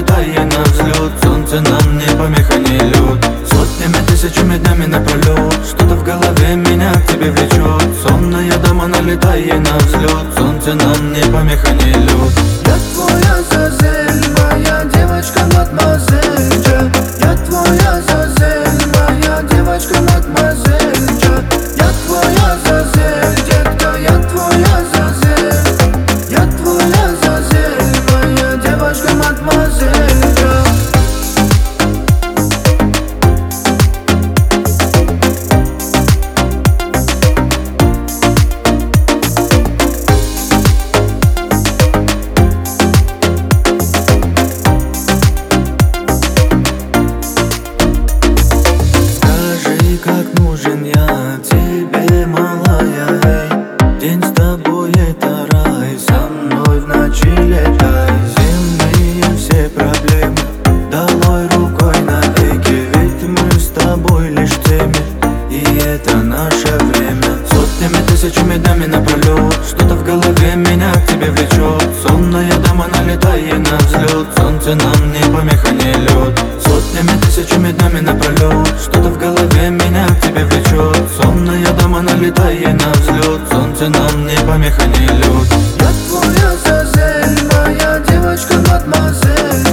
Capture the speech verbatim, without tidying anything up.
налетай на взлет. Солнце нам не помеха, не лед. Сотнями, тысячами днями напролет. Что-то в голове меня к тебе влечет. Сонная дама, налетай на взлет. Солнце нам не помеха, не лед. Я твоя Азазель, моя девочка, мадемуазель Джа. Я твоя Азазель, моя девочка, мадемуазель Джа. Я твоя Азазель, детка, я твоя Азазель. Я твоя Азазель, моя девочка, мадемуазель Джа. Как нужен я тебе, малая, эй. День с тобой это рай, со мной в ночи летай. Земные все проблемы долой рукой навеки. Ведь мы с тобой лишь теми, и это наше время. Сотнями, тысячами днями напролет. Что-то в голове меня к тебе влечет. Сонная дама, налетай на взлет. Солнце нам не помеха, не лед. Сотнями, тысячами днями напролет. Что-то в голове меня к тебе влечет. Сонная дама, налетай на взлет. Солнце нам не помеха, не лед. Я твоя Азазель, моя девочка, мадемуазель